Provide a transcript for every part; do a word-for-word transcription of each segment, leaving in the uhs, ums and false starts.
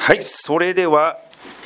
はい、それでは、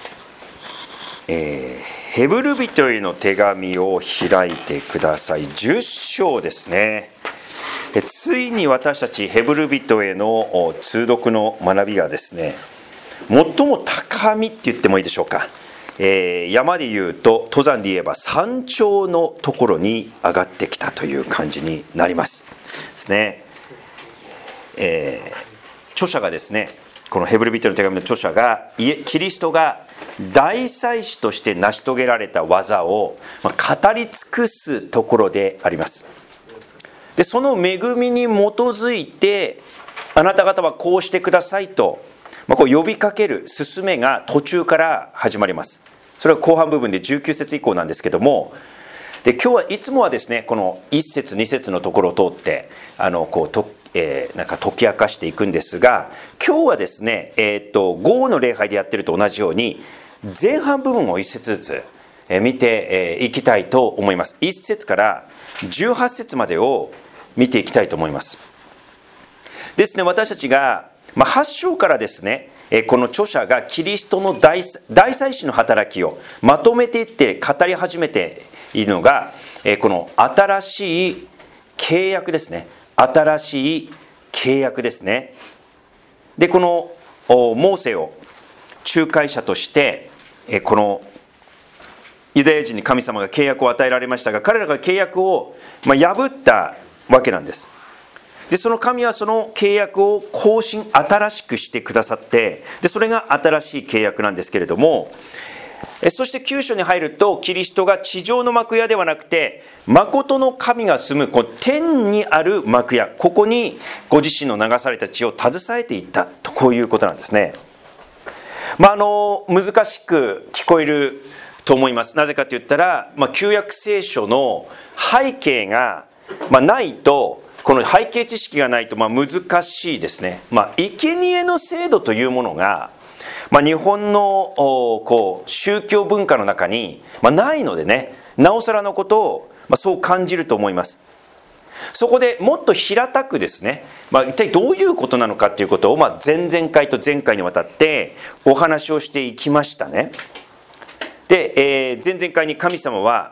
えー、ヘブル人への手紙を開いてください。じゅっ章ですね。えついに私たちヘブル人への通読の学びがですね、最も高みって言ってもいいでしょうか、えー、山でいうと登山で言えば山頂のところに上がってきたという感じになりますですね。えー、著者がですね、このヘブル人の手紙の著者が、キリストが大祭司として成し遂げられた技を語り尽くすところであります。で、その恵みに基づいて、あなた方はこうしてくださいと、まあ、こう呼びかける勧めが途中から始まります。それは後半部分でじゅうきゅう節以降なんですけども、で今日はいつもはですね、このいち節に節のところを通ってあのこうと、えー、なんか解き明かしていくんですが、今日はですね、えー、っと午後の礼拝でやってると同じように前半部分をいち節ずつ見ていきたいと思います。いち節からじゅうはち節までを見ていきたいと思います。ですね、私たちが、まあ、はち章からですね、この著者がキリストの 大, 大祭司の働きをまとめていって語り始めているのが、この新しい契約ですね。新しい契約ですね。で、このモーセを仲介者としてこのユダヤ人に神様が契約を与えられましたが、彼らが契約をまあ破ったわけなんです。で、その神はその契約を更新、新しくしてくださって、でそれが新しい契約なんですけれども、そしてきゅう章に入ると、キリストが地上の幕屋ではなくて、誠の神が住むこう天にある幕屋、ここにご自身の流された血を携えていったと、こういうことなんですね。まあ、あの難しく聞こえると思います。なぜかと言ったら、まあ、旧約聖書の背景が、まあ、ないと、この背景知識がないとまあ難しいですね。まあ、生贄の制度というものが、まあ、日本のこう宗教文化の中に、まあ、ないのでね、なおさらのことを、まあ、そう感じると思います。そこでもっと平たくですね、まあ、一体どういうことなのかということを、まあ、前々回と前回にわたってお話をしていきましたね。で、えー、前々回に神様は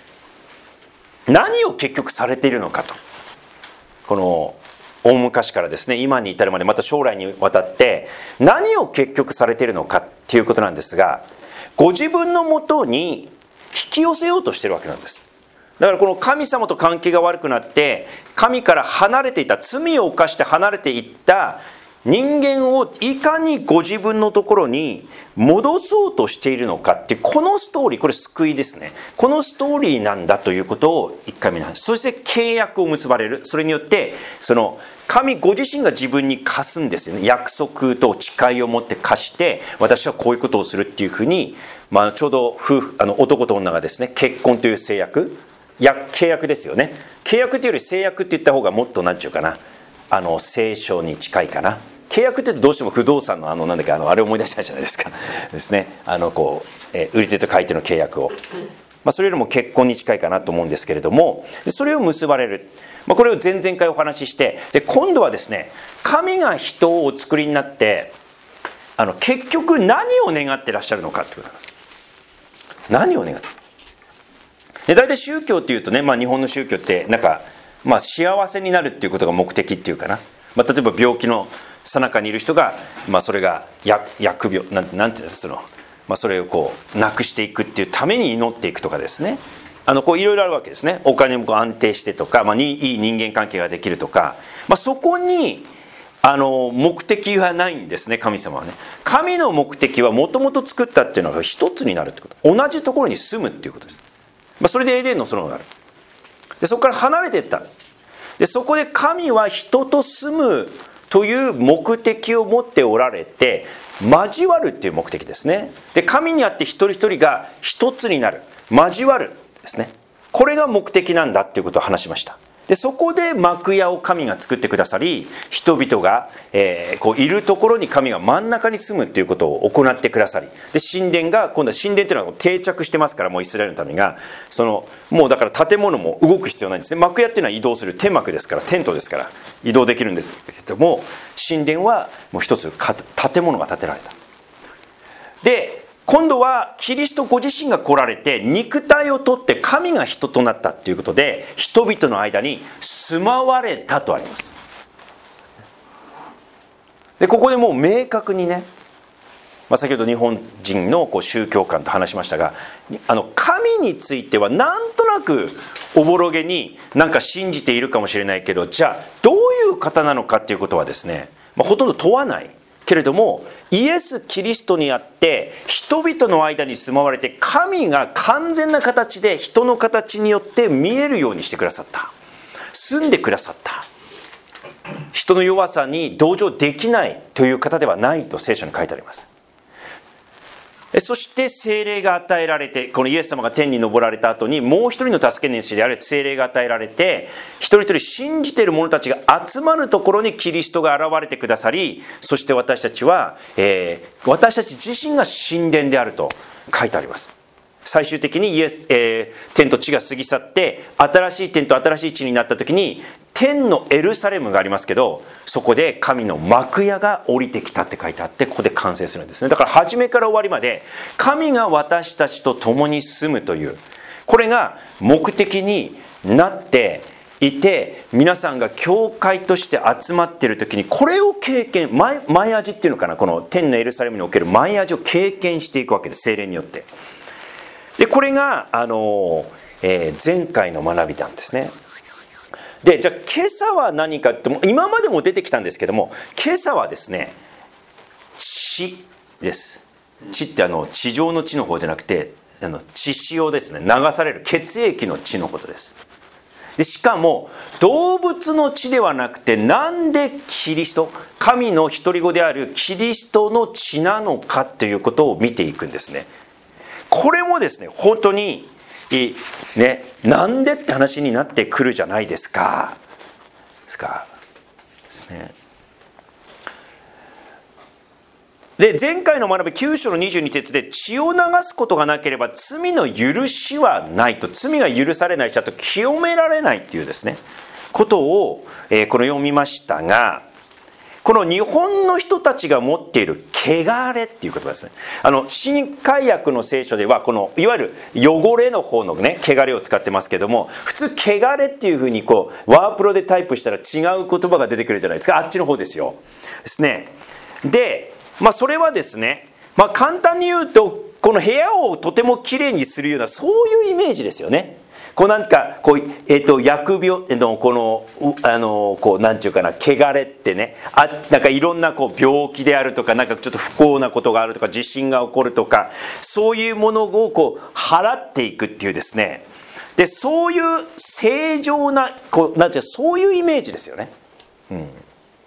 何を結局されているのかと、この大昔からですね、今に至るまで、また将来にわたって何を結局されているのかっていうことなんですが、ご自分のもとに引き寄せようとしているわけなんです。だからこの神様と関係が悪くなって、神から離れていた、罪を犯して離れていった人間をいかにご自分のところに戻そうとしているのかっていう、このストーリー、これ救いですね。このストーリーなんだということを一回目なんです。そして契約を結ばれる。それによってその神ご自身が自分に課すんですよね。約束と誓いを持って課して、私はこういうことをするっていうふうに、まあ、ちょうど夫婦あの男と女がですね、結婚という制約、や契約ですよね。契約というより制約って言った方がもっとなんていうかな、あの聖書に近いかな。契約ってどうしても不動産のあのなんだっけ、あのあれ思い出したじゃないですかですね。あのこう、えー、売り手と買い手の契約を、まあ、それよりも結婚に近いかなと思うんですけれども、それを結ばれる、まあ、これを前々回お話しして、で今度はですね、神が人をお作りになって、あの結局何を願ってらっしゃるのかってことなんです。何を願ってで、大体宗教っていうとね、まあ、日本の宗教ってなんか、まあ、幸せになるっていうことが目的っていうかな、まあ、例えば病気の最中にいる人が、まあ、それが疫病なんて、なんていうんですか、その、まあ、それをこうなくしていくっていうために祈っていくとかですね、あのこういろいろあるわけですね。お金もこう安定してとか、まあ、にいい人間関係ができるとか、まあ、そこにあの目的はないんですね。神様はね、神の目的はもともと作ったっていうのが一つになるってこと、同じところに住むっていうことです。まあ、それでエデンの園がある。でそこから離れていった。でそこで神は人と住むという目的を持っておられて、交わるっていう目的ですね。で神にあって一人一人が一つになる、交わるですね。これが目的なんだっていうことを話しました。でそこで幕屋を神が作ってくださり、人々が、えー、こういるところに神が真ん中に住むということを行ってくださり、で神殿が今度は神殿というのは定着してますから、もうイスラエルの民がそのもうだから建物も動く必要ないんですね。幕屋っていうのは移動する天幕ですから、テントですから移動できるんですけれども、神殿はもう一つ建物が建てられた。 で今度はキリストご自身が来られて肉体を取って神が人となったということで人々の間に住まわれたとあります。でここでもう明確にね、まあ、先ほど日本人のこう宗教観と話しましたが、あの神についてはなんとなくおぼろげになんか信じているかもしれないけど、じゃあどういう方なのかっていうことはですね、まあ、ほとんど問わないけれども、イエス・キリストにあって人々の間に住まわれて神が完全な形で人の形によって見えるようにしてくださった、住んでくださった、人の弱さに同情できないという方ではないと聖書に書いてあります。そして聖霊が与えられて、このイエス様が天に昇られた後にもう一人の助け主である聖霊が与えられて、一人一人信じている者たちが集まるところにキリストが現れてくださり、そして私たちは、えー、私たち自身が神殿であると書いてあります。最終的にイエス、えー、天と地が過ぎ去って新しい天と新しい地になった時に天のエルサレムがありますけど、そこで神の幕屋が降りてきたって書いてあって、ここで完成するんですね。だから初めから終わりまで神が私たちと共に住むという、これが目的になっていて、皆さんが教会として集まっている時にこれを経験、前、前味っていうのかな、この天のエルサレムにおける前味を経験していくわけです、聖霊によって。でこれが、あのえー、前回の学びなんですね。でじゃあ今朝は何かって、今までも出てきたんですけども、今朝はですね、血です。血ってあの地上の血の方じゃなくて、あの血潮ですね、流される血液の血のことです。でしかも動物の血ではなくて、なんでキリスト、神の独り子であるキリストの血なのかということを見ていくんですね。これもですね、本当にね、なんでって話になってくるじゃないですか。ですかですね。で前回の学びきゅう章のにじゅうに節で、血を流すことがなければ罪の許しはないと、罪が許されないし、あと清められないっていうですねことを、えー、この読みましたが、この日本の人たちが持っている汚れっていう言葉ですね。あの新海訳の聖書ではこのいわゆる汚れの方のね汚れを使ってますけども、普通汚れっていうふうにこうワープロでタイプしたら違う言葉が出てくるじゃないですか。あっちの方ですよ。ですね。で、まあそれはですね、まあ簡単に言うとこの部屋をとてもきれいにするような、そういうイメージですよね。こうなんかこう、えー、と疫病のこのあのこうなんていうかな、汚れってね、あなんかいろんなこう病気であるとか、なんかちょっと不幸なことがあるとか、地震が起こるとか、そういうものをこう払っていくっていうですね。でそういう正常なこうなんていうか、そういうイメージですよね。うん、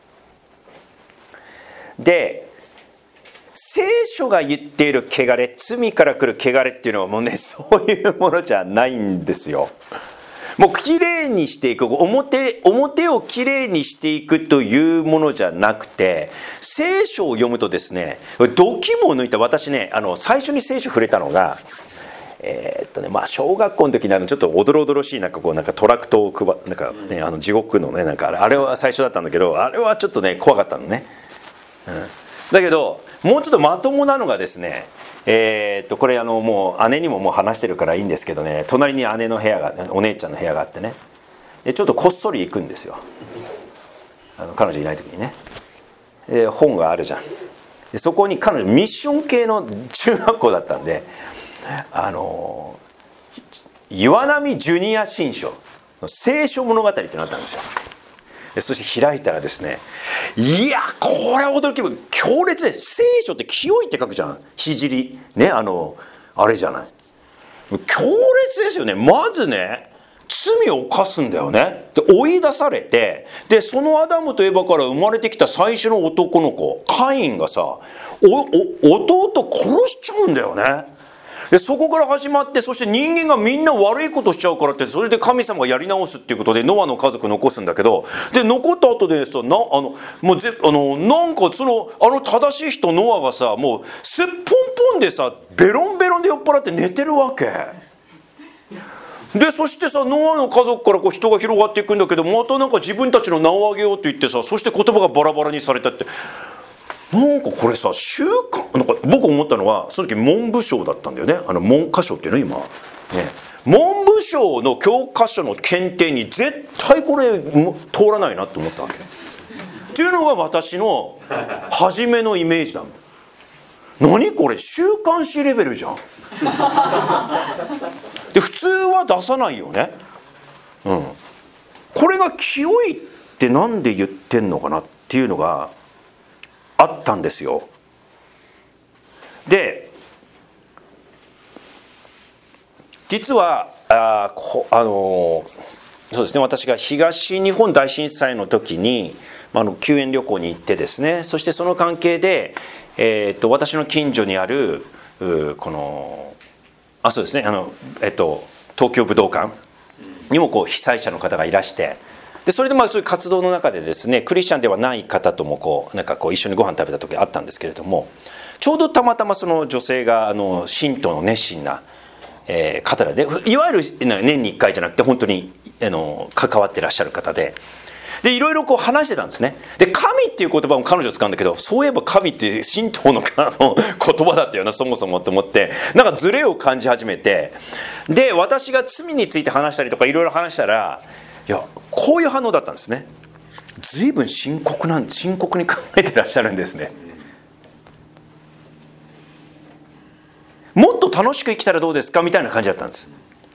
で聖書が言っている汚れ、罪から来る汚れっていうのはもうね、そういうものじゃないんですよ。もうきれいにしていく、表、表をきれいにしていくというものじゃなくて、聖書を読むとですね、度肝を抜いた、私ね、あの最初に聖書触れたのが、えーっとねまあ、小学校の時にあのちょっとおどろおどろしいなんかこうなんかトラクトを配なんか、ね、あの地獄のねなんかあれは最初だったんだけど、あれはちょっとね怖かったのね。うんだけどもうちょっとまともなのがですね、えー、っとこれあのもう姉にももう話してるからいいんですけどね、隣に姉の部屋が、お姉ちゃんの部屋があってね、でちょっとこっそり行くんですよ、あの彼女いない時にね。で本があるじゃん。でそこに彼女ミッション系の中学校だったんで、あの岩波ジュニア新書の聖書物語ってのがあったんですよ。そして開いたらですね、いやこれは驚きも強烈で、聖書って清いって書くじゃん、聖ね、あのあれじゃない、強烈ですよね。まずね罪を犯すんだよね。で追い出されて、でそのアダムとエバから生まれてきた最初の男の子カインがさ、おお弟殺しちゃうんだよね。でそこから始まって、そして人間がみんな悪いことしちゃうからって、それで神様がやり直すっていうことでノアの家族残すんだけど、で残った後でさ、なあのもうぜあのなんかそのあの正しい人ノアがさ、もうすっぽんぽんでさ、ベロンベロンで酔っ払って寝てるわけで、そしてさノアの家族からこう人が広がっていくんだけど、またなんか自分たちの名を上げようって言ってさ、そして言葉がバラバラにされたって、 なんかこれさ習慣なんか僕思ったのはその時文部省だったんだよね。あの文科省っていうの今ね、文部省の教科書の検定に絶対これ通らないなと思ったわけっていうのが私の初めのイメージなの。何これ週刊誌レベルじゃんで普通は出さないよね。うん、これが清いってなんで言ってんのかなっていうのがあったんですよ。で実はあこあのそうですね、私が東日本大震災の時にあの救援旅行に行ってですね、そしてその関係で、えー、と私の近所にあるこのあそうですねあの、えっと、東京武道館にもこう被災者の方がいらして、でそれでまあそういう活動の中でですねクリスチャンではない方ともこうなんかこう一緒にご飯食べた時あったんですけれども、ちょうどたまたまその女性があの神道の熱心な、えー、方で、いわゆる年にいっかいじゃなくて本当にあの関わってらっしゃる方で。でいろいろこう話してたんですね。で神っていう言葉も彼女使うんだけど、そういえば神って神道の言葉だったよなそもそもと思って、なんかズレを感じ始めて、で私が罪について話したりとかいろいろ話したら、いやこういう反応だったんですね。随分深刻なん深刻に考えてらっしゃるんですね。もっと楽しく生きたらどうですかみたいな感じだったんです。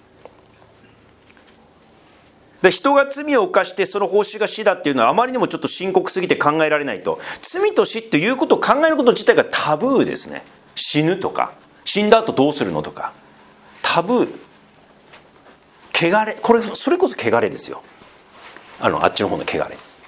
で人が罪を犯してその報酬が死だっていうのはあまりにもちょっと深刻すぎて考えられないと。罪と死っていうことを考えること自体がタブーですね。死ぬとか死んだ後どうするのとかタブー、汚れ、これそれこそ汚れですよ。あのあっちの方の汚れ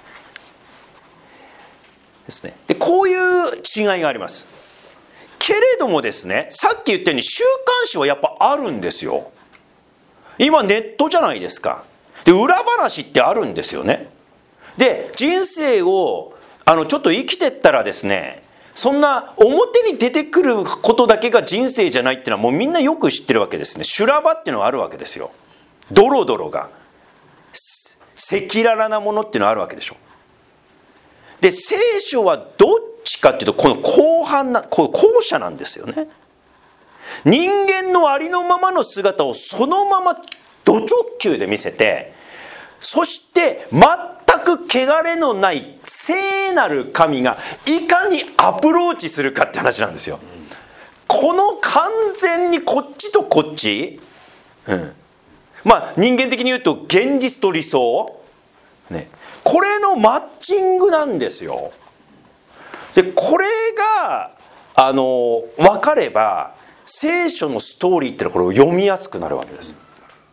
ですね。でこういう違いがあります。けれどもですね、さっき言ったように週刊誌はやっぱあるんですよ。今ネットじゃないですか。で裏話ってあるんですよね。で人生をあのちょっと生きてったらですね、そんな表に出てくることだけが人生じゃないっていうのはもうみんなよく知ってるわけですね。修羅場っていうのがあるわけですよ。ドロドロが赤裸々なものっていうのがあるわけでしょ。で聖書はどっちかっていうとこの後半な後者なんですよね。人間のありのままの姿をそのままド直球で見せて、そして全く汚れのない聖なる神がいかにアプローチするかって話なんですよ。この完全にこっちとこっち、うん、まあ人間的に言うと現実と理想、ね、これのマッチングなんですよ。でこれがあの分かれば聖書のストーリーってのはこれを読みやすくなるわけです。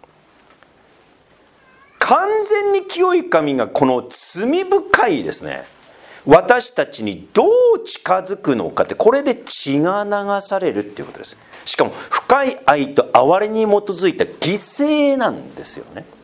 完全に清い神がこの罪深いですね私たちにどう近づくのかって、これで血が流されるっていうことです。しかも深い愛と憐れに基づいた犠牲なんですよね。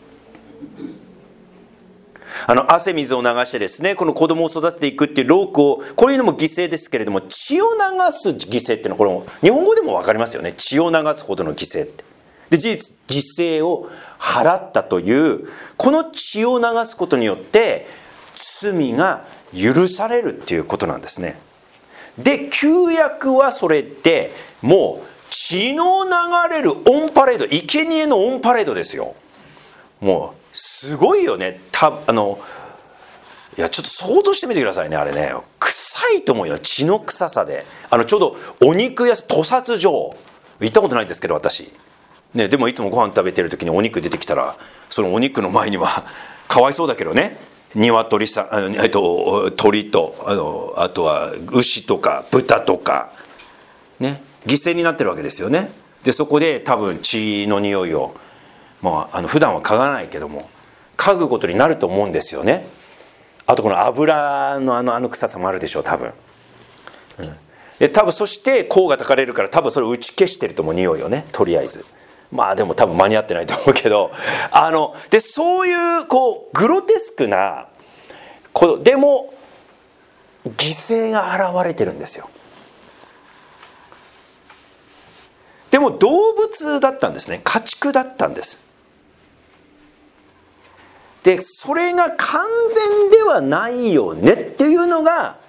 あの汗水を流してですねこの子供を育てていくっていう労苦を、こういうのも犠牲ですけれども、血を流す犠牲っていうのはこれも日本語でも分かりますよね。血を流すほどの犠牲ってで事実犠牲を払ったというこの血を流すことによって罪が許されるっていうことなんですね。で旧約はそれでもう血の流れるオンパレード、生贄のオンパレードですよ。もうすごいよね。たあのいやちょっと想像してみてくださいね。あれね臭いと思うよ。血の臭さで、あのちょうどお肉屋さん屠殺場行ったことないんですけど私ね、でもいつもご飯食べてる時にお肉出てきたらそのお肉の前にはかわいそうだけどね、鶏さん、あの、えっと、鳥とあのあとは牛とか豚とかね犠牲になってるわけですよね。でそこで多分血の匂いを、まあ、あの普段は嗅がないけども嗅ぐことになると思うんですよね。あとこの油のあのあの臭さもあるでしょう多分、うん、で多分そして甲がたかれるから多分それを打ち消してると思う匂いをねとりあえず。まあでも多分間に合ってないと思うけど、あのでそういうこうグロテスクなこでも犠牲が現れてるんですよ。でも動物だったんですね。家畜だったんです。でそれが完全ではないよねっていうのが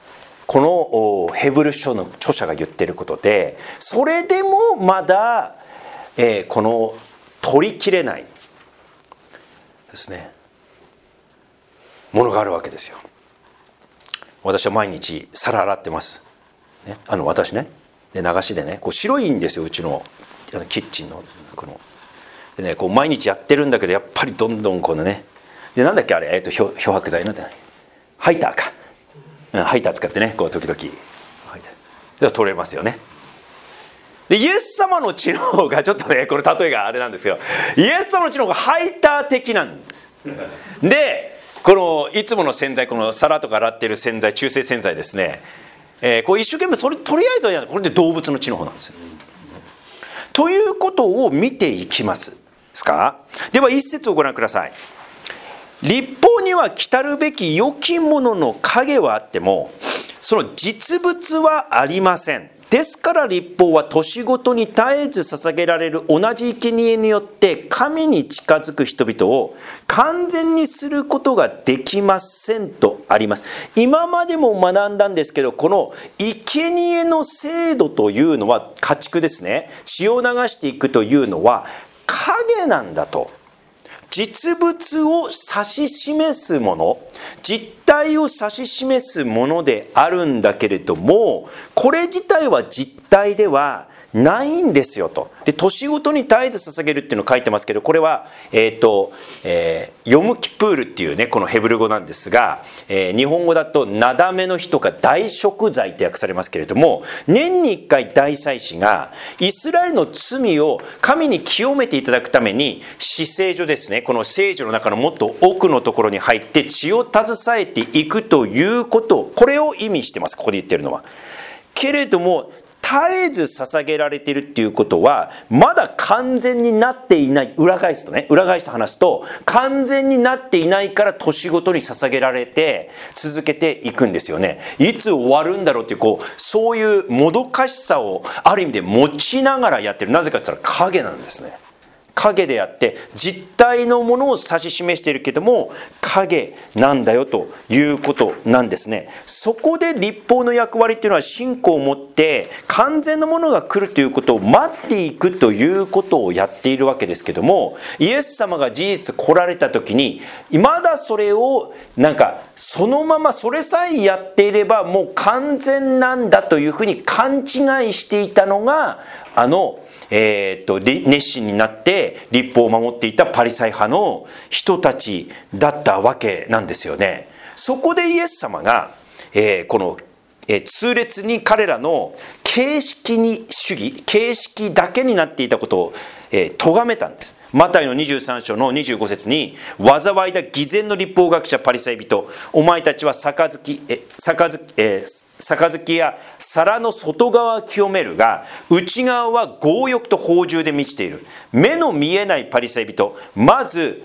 このヘブル書の著者が言っていることで、それでもまだ、えー、この取りきれないですねものがあるわけですよ。私は毎日皿洗ってます、ね、あの私ねで流しでねこう白いんですよ、うちのあのキッチンのこのでね、こう毎日やってるんだけどやっぱりどんどんこのねでなんだっけあれ、えー、と漂漂白剤なんだハイターか、うん、ハイター使ってねこう時々ハイターで取れますよね。でイエス様の知の方がちょっとねこれ例えがあれなんですよ、イエス様の知の方がハイター的なんですで、このいつもの洗剤、この皿とか洗ってる洗剤、中性洗剤ですね、えー、こう一生懸命それとりあえずはやる、これで動物の知の方なんですよ。ということを見ていきますですか。では一節をご覧ください。律法には来たるべき良きものの影はあってもその実物はありません。ですから律法は年ごとに絶えず捧げられる同じ生贄によって神に近づく人々を完全にすることができませんとあります。今までも学んだんですけど、この生贄の制度というのは家畜ですね、血を流していくというのは影なんだと。実物を指し示すもの、実体を指し示すものであるんだけれども、これ自体は実体ではないんですよと。で年ごとに絶えず捧げるっていうのを書いてますけど、これは、えーとえー、ヨムキプールっていうねこのヘブル語なんですが、えー、日本語だとなだめの日とか大贖罪って訳されますけれども、年にいっかい大祭司がイスラエルの罪を神に清めていただくために至聖所ですね、この聖所の中のもっと奥のところに入って血を携えていくということ、これを意味してます、ここで言ってるのは。けれども絶えず捧げられているっていうことはまだ完全になっていない。裏返すとね裏返して話すと完全になっていないから年ごとに捧げられて続けていくんですよね。いつ終わるんだろうっていう、こうそういうもどかしさをある意味で持ちながらやってる。なぜかって言ったら影なんですね。影であって実体のものを指し示しているけども影なんだよということなんですね。そこで律法の役割っていうのは信仰を持って完全なものが来るということを待っていくということをやっているわけですけども、イエス様が事実来られた時にまだそれをなんかそのままそれさえやっていればもう完全なんだというふうに勘違いしていたのがあのえー、と熱心になって律法を守っていたパリサイ派の人たちだったわけなんですよね。そこでイエス様が、えー、この、えー、痛烈に彼らの形式に主義形式だけになっていたことを、えー、咎めたんです。マタイのにじゅうさん章のにじゅうご節に災いだ偽善の律法学者パリサイ人、お前たちは杯え杯えー杯や皿の外側は清めるが内側は強欲と放縦で満ちている。目の見えないパリサイ人、まず、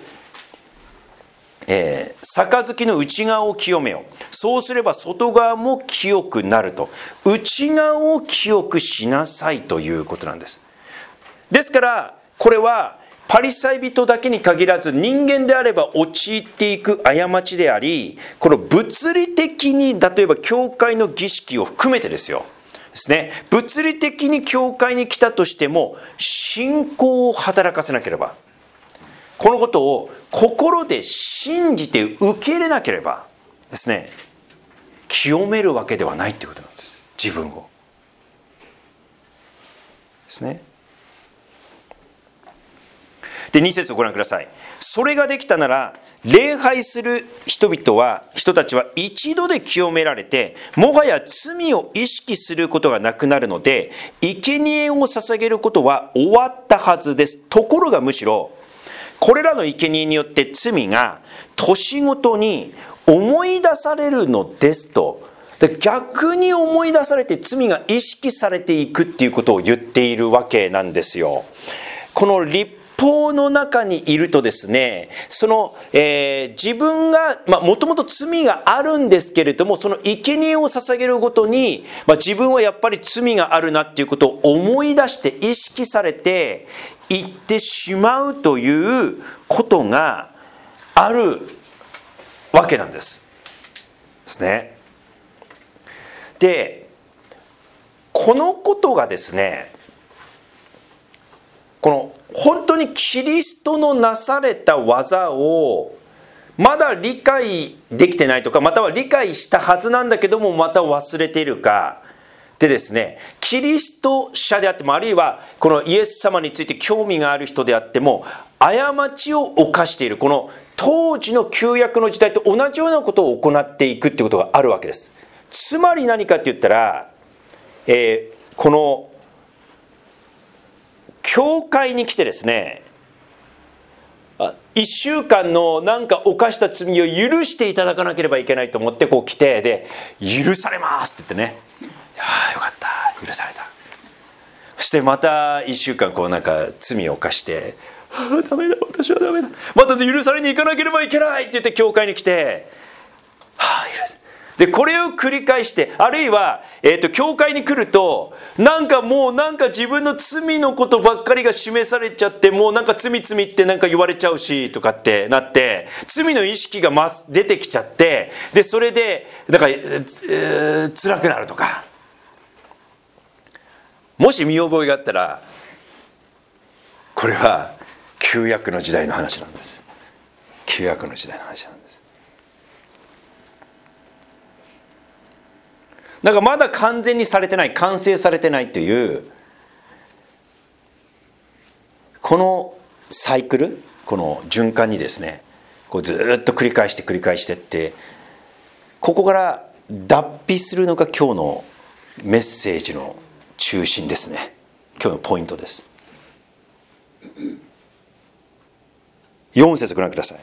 えー、杯の内側を清めよう。そうすれば外側も清くなると。内側を清くしなさいということなんです。ですからこれはパリサイ人だけに限らず人間であれば陥っていく過ちであり、この物理的に例えば教会の儀式を含めてですよですね、物理的に教会に来たとしても信仰を働かせなければ、このことを心で信じて受け入れなければですね、清めるわけではないということなんです。自分をですね。でに節をご覧ください。それができたなら礼拝する人々は人たちは一度で清められてもはや罪を意識することがなくなるので生贄を捧げることは終わったはずです。ところがむしろこれらの生贄によって罪が年ごとに思い出されるのですと。で逆に思い出されて罪が意識されていくっていうことを言っているわけなんですよ。この律法の中にいるとですね、その、えー、自分がもともと罪があるんですけれども、その生贄を捧げるごとに、まあ、自分はやっぱり罪があるなっていうことを思い出して意識されていってしまうということがあるわけなんです。ですね。 でこのことがですね、この本当にキリストのなされた技をまだ理解できてないとか、または理解したはずなんだけどもまた忘れているかでですね、キリスト者であっても、あるいはこのイエス様について興味がある人であっても、過ちを犯しているこの当時の旧約の時代と同じようなことを行っていくっていうことがあるわけです。つまり何かって言ったら、えー、この教会に来てですね、いっしゅうかんのなんか犯した罪を許していただかなければいけないと思ってこう来て、で許されますって言ってね、ああよかった許された。そしてまたいっしゅうかんこうなんか罪を犯して、ああダメだ私はダメだ、また許されに行かなければいけないって言って教会に来て、はあ許せでこれを繰り返して、あるいは、えーと、教会に来るとなんかもうなんか自分の罪のことばっかりが示されちゃって、もうなんか罪罪ってなんか言われちゃうしとかってなって、罪の意識が出てきちゃって、でそれでなんか、えー、辛くなるとか。もし見覚えがあったら、これは旧約の時代の話なんです。旧約の時代の話なんです。だからまだ完全にされてない、完成されてないというこのサイクル、この循環にですね、こうずっと繰り返して繰り返してって、ここから脱皮するのが今日のメッセージの中心ですね。今日のポイントです。よん節ご覧ください。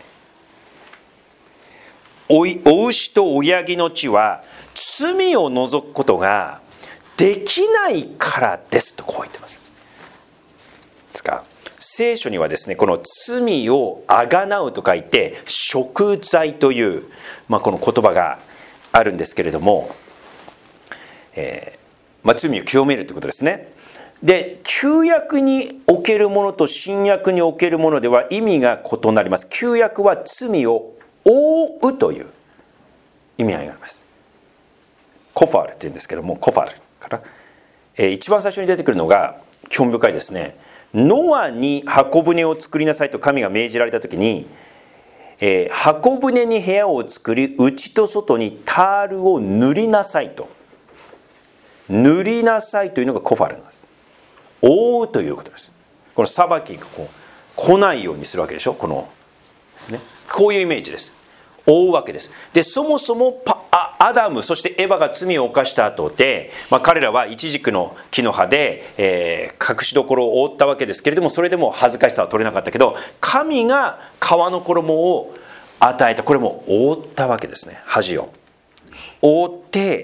おい、お牛と親木の血は罪を除くことができないからですとこう言ってます。ですか、聖書にはですね、この罪をあがなうと書いて贖罪という、まあ、この言葉があるんですけれども、えーまあ、罪を清めるということですね。で、旧約におけるものと新約におけるものでは意味が異なります。旧約は罪を覆うという意味合いがあります。コファールって言うんですけども、コファールから、えー、一番最初に出てくるのが興味深いですね。ノアに箱舟を作りなさいと神が命じられたときに、えー、箱舟に部屋を作り、内と外にタールを塗りなさいと。塗りなさいというのがコファールなんです。覆うということです。この裁きがこう来ないようにするわけでしょ。このですね、こういうイメージです。覆うわけです。で、そもそもパアダムそしてエヴァが罪を犯した後で、まあ、彼らはイチジクの木の葉で、えー、隠しどころを覆ったわけですけれども、それでも恥ずかしさは取れなかったけど、神が皮の衣を与えた。これも覆ったわけですね。恥を覆って、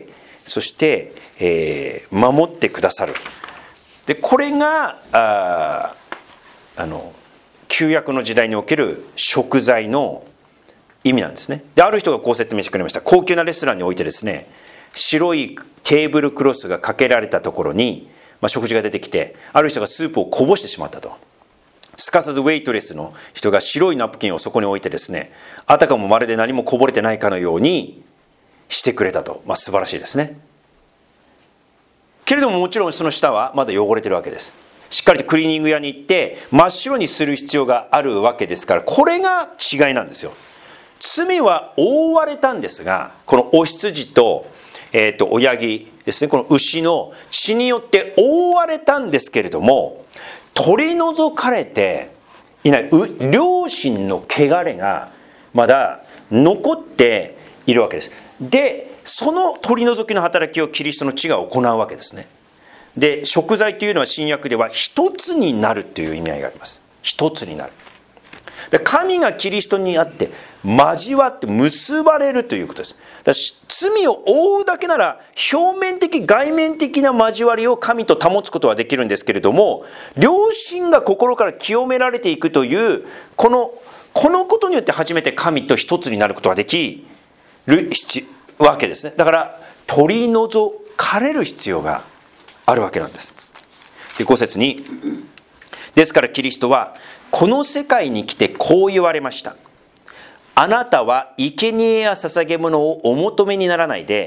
そしてえー、守ってくださる。でこれがああの旧約の時代における贖罪の意味なんですね。である人がこう説明してくれました。高級なレストランにおいてですね、白いテーブルクロスがかけられたところに、まあ、食事が出てきて、ある人がスープをこぼしてしまったと。すかさずウェイトレスの人が白いナプキンをそこに置いてですね、あたかもまるで何もこぼれてないかのようにしてくれたと。まあ、素晴らしいですね。けれどももちろんその下はまだ汚れてるわけです。しっかりとクリーニング屋に行って真っ白にする必要があるわけですから、これが違いなんですよ。罪は覆われたんですが、このお羊と、えーと親木ですね、この牛の血によって覆われたんですけれども、取り除かれていない良心の汚れがまだ残っているわけです。でその取り除きの働きをキリストの血が行うわけですね。で贖罪というのは新約では一つになるという意味合いがあります。一つになる。で神がキリストにあって交わって結ばれるということです。だ罪を覆うだけなら表面的外面的な交わりを神と保つことはできるんですけれども、良心が心から清められていくというこのこのことによって初めて神と一つになることができるわけですね。だから取り除かれる必要があるわけなんです。でご節に、ですからキリストはこの世界に来てこう言われました。あなたは生贄や捧げ物をお求めにならないで、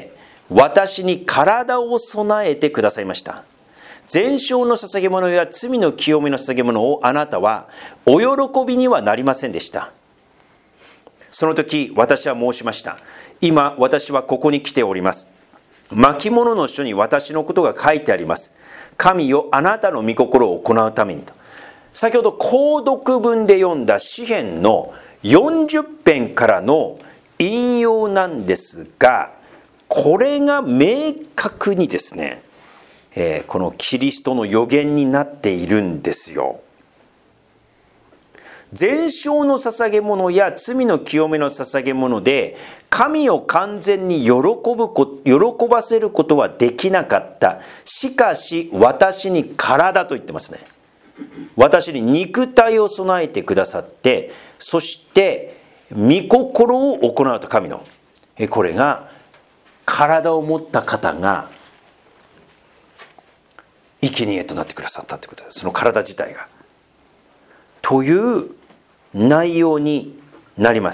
私に体を備えてくださいました。全焼の捧げ物や罪の清めの捧げ物をあなたはお喜びにはなりませんでした。その時私は申しました。今私はここに来ております。巻物の書に私のことが書いてあります。神よ、あなたの御心を行うためにと。先ほど購読文で読んだ詩編のよんじゅっぺんからの引用なんですが、これが明確にですね、えー、このキリストの予言になっているんですよ。全焼の捧げ物や罪の清めの捧げ物で神を完全に喜ぶこ喜ばせることはできなかった。しかし私に体と言ってますね。私に肉体を備えてくださって、そして御心を行うと。神のこれが体を持った方が生贄となってくださったということです。その体自体がという内容になります。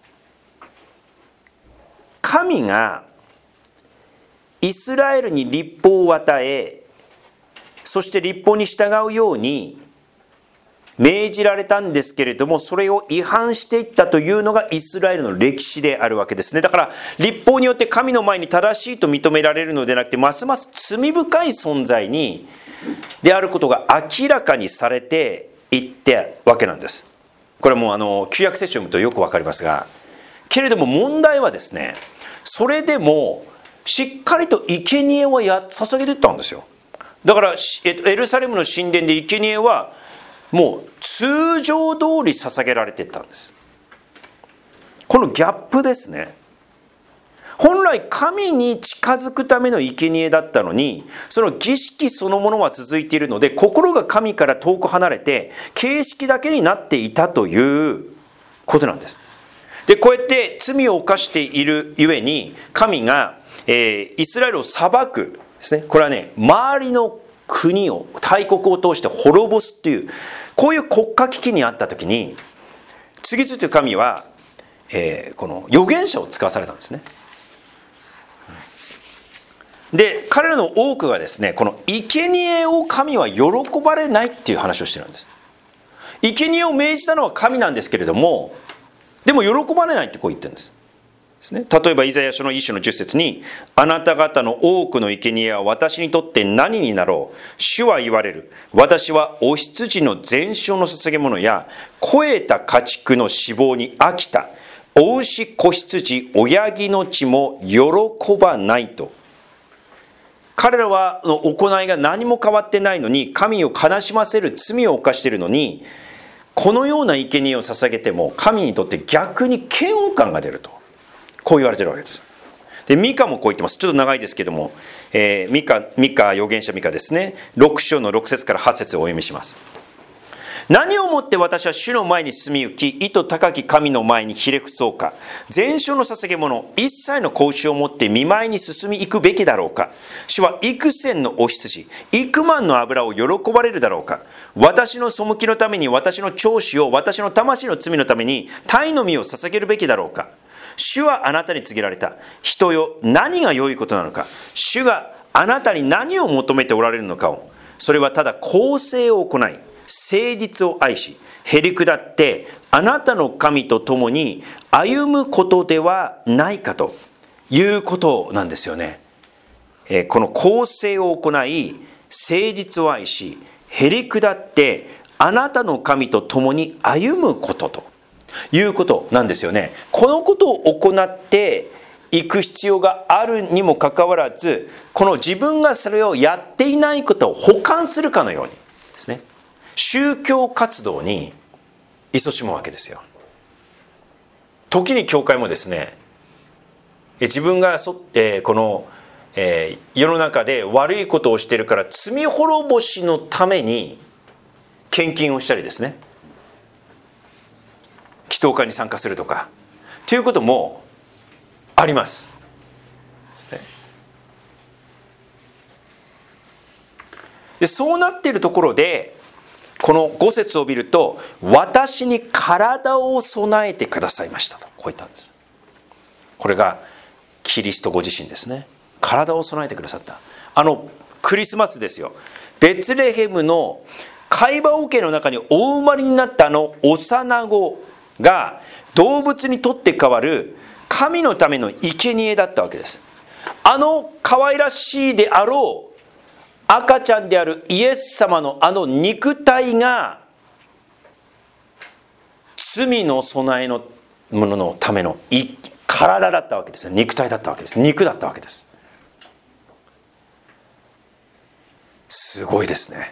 神がイスラエルに律法を与え、そして律法に従うように命じられたんですけれども、それを違反していったというのがイスラエルの歴史であるわけですね。だから律法によって神の前に正しいと認められるのではなくて、ますます罪深い存在にであることが明らかにされていったわけなんです。これもあの旧約聖書を読むとよくわかりますが、けれども問題はですね、それでもしっかりと生贄はや捧げていったんですよ。だからエルサレムの神殿で生贄はもう通常通り捧げられていったんです。このギャップですね。本来神に近づくための生贄だったのに、その儀式そのものは続いているので、心が神から遠く離れて形式だけになっていたということなんです。でこうやって罪を犯しているゆえに、神が、えー、イスラエルを裁くですね。これはね、周りの国を大国を通して滅ぼすっていう、こういう国家危機にあった時に、次々と神は、えー、この預言者を使わされたんですね。で彼らの多くがですね、この生贄を神は喜ばれないっていう話をしてるんです。生贄を命じたのは神なんですけれども、でも喜ばれないってこう言ってるんですですね。例えばイザヤ書の一章のじゅっ節に、あなた方の多くの生贄は私にとって何になろう。主は言われる。私はお羊の全焼の捧げ物や肥えた家畜の脂肪に飽きた。お牛子羊親木の血も喜ばないと。彼らはの行いが何も変わってないのに、神を悲しませる罪を犯しているのに、このような生贄を捧げても神にとって逆に嫌悪感が出ると、こう言われているわけです。でミカもこう言ってます。ちょっと長いですけども、えー、ミカ、ミカ預言者ミカですね、ろく章のろく節からはち節をお読みします。何をもって私は主の前に進み行き、意図高き神の前にひれ伏そうか。全焼の捧げ物、一切の子牛をもって見舞いに進み行くべきだろうか。主は幾千のお羊、幾万の油を喜ばれるだろうか。私の背きのために私の長子を、私の魂の罪のために鯛の身を捧げるべきだろうか。主はあなたに告げられた。人よ、何が良いことなのか。主があなたに何を求めておられるのかを。それはただ公正を行い、誠実を愛し、へり下ってあなたの神と共に歩むことではないかということなんですよね。えー、この公正を行い、誠実を愛し、へり下ってあなたの神と共に歩むことということなんですよね。このことを行っていく必要があるにもかかわらず、この自分がそれをやっていないことを補完するかのようにですね、宗教活動に勤しむわけですよ。時に教会もですね、自分がそ、えー、この、えー、世の中で悪いことをしているから罪滅ぼしのために献金をしたりですね、祈祷会に参加するとかということもあります。ですね。でそうなっているところで、このご節を見ると、私に体を備えてくださいましたとこう言ったんです。これがキリストご自身ですね。 体を備えてくださった。あのクリスマスですよ。ベツレヘムの貝羽桶の中にお生まれになったあの幼子が動物にとって代わる神のための生贄だったわけです。あの可愛らしいであろう赤ちゃんであるイエス様のあの肉体が罪の備えのもののための体だったわけです。肉体だったわけです。肉だったわけです。すごいですね。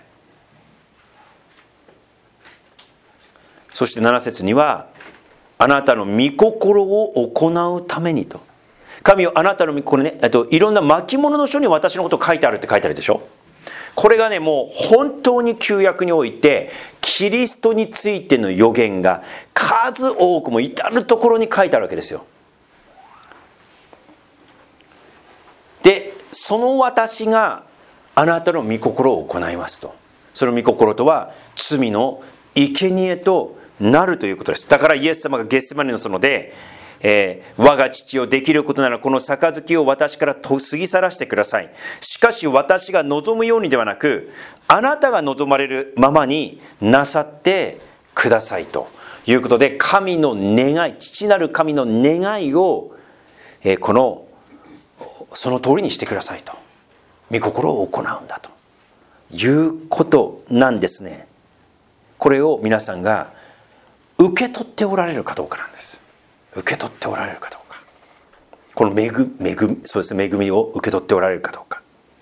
そしてなな節には、あなたの御心を行うためにと。神よ、あなたの御心ね、えっと、いろんな巻物の書に私のこと書いてあるって書いてあるでしょ。これがね、もう本当に旧約においてキリストについての予言が数多くも至るところに書いてあるわけですよ。で、その私があなたの御心を行いますと。その御心とは罪の生贄となるということです。だからイエス様がゲッセマネの園で、えー、我が父よ、できることならこの杯を私から過ぎ去らせてください。しかし私が望むようにではなく、あなたが望まれるままになさってくださいということで、神の願い、父なる神の願いを、えー、このその通りにしてくださいと、御心を行うんだということなんですね。これを皆さんが受け取っておられるかどうかなんです。受け取っておられるかどうか、この恵み、恵み、そうですね、恵みを受け取っておられるかどうか。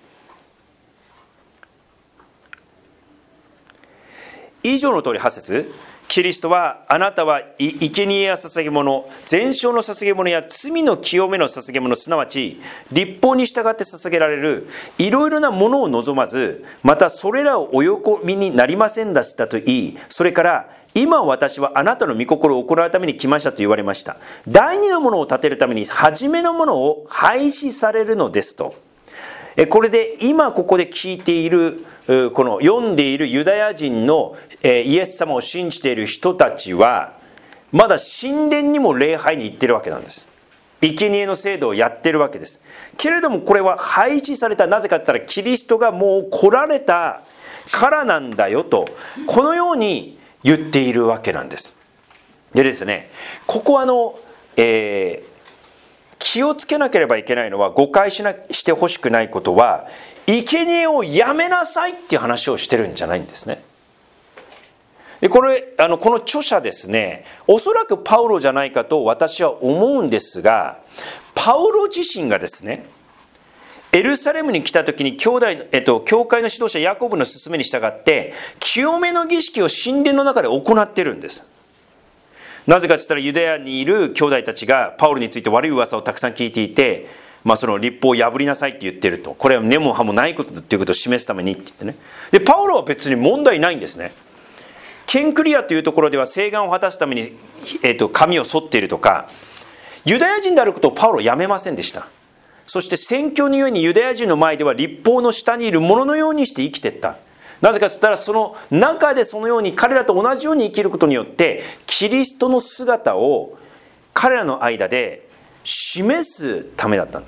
以上の通りはち節、キリストはあなたは生贄や捧げ物、全焼の捧げ物や罪の清めの捧げ物、すなわち律法に従って捧げられるいろいろなものを望まず、またそれらをお喜びになりませんでしたと言い、それから今私はあなたの御心を行うために来ましたと言われました。第二のものを立てるために初めのものを廃止されるのですと。これで今ここで聞いている、この読んでいるユダヤ人のイエス様を信じている人たちは、まだ神殿にも礼拝に行ってるわけなんです。生贄の制度をやってるわけです。けれどもこれは廃止された。なぜかって言ったらキリストがもう来られたからなんだよと、このように言っているわけなんです。でですね、ここはあの、えー、気をつけなければいけないのは、誤解しなしてほしくないことは、生贄をやめなさいっていう話をしてるんじゃないんですね。でこれあのこの著者ですね、おそらくパウロじゃないかと私は思うんですが、パウロ自身がですね、エルサレムに来た時に兄弟、えっと、教会の指導者ヤコブの勧めに従って清めの儀式を神殿の中で行ってるんです。なぜかと言ったら、ユダヤにいる兄弟たちがパウロについて悪い噂をたくさん聞いていて、まあ、その律法を破りなさいって言ってると、これは根も葉もないことだっていうことを示すためにって言ってね。でパウロは別に問題ないんですね。ケンクリアというところでは誓願を果たすために、えっと、髪を剃っているとか、ユダヤ人であることをパウロはやめませんでした。そして宣教のゆえにユダヤ人の前では律法の下にいるもののようにして生きていった。なぜかと言ったら、その中でそのように彼らと同じように生きることによってキリストの姿を彼らの間で示すためだったんです。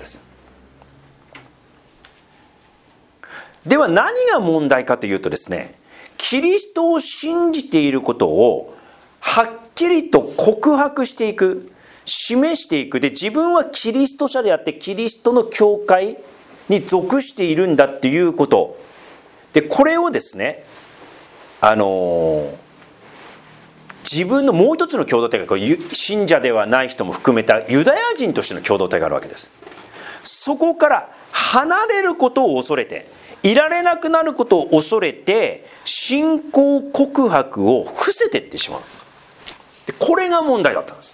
では何が問題かというとですね、キリストを信じていることをはっきりと告白していく、示していく。で、自分はキリスト者であってキリストの教会に属しているんだっていうこと。で、これをですね、あのー、自分のもう一つの共同体が、信者ではない人も含めたユダヤ人としての共同体があるわけです。そこから離れることを恐れて、いられなくなることを恐れて、信仰告白を伏せていってしまう。で、これが問題だったんです。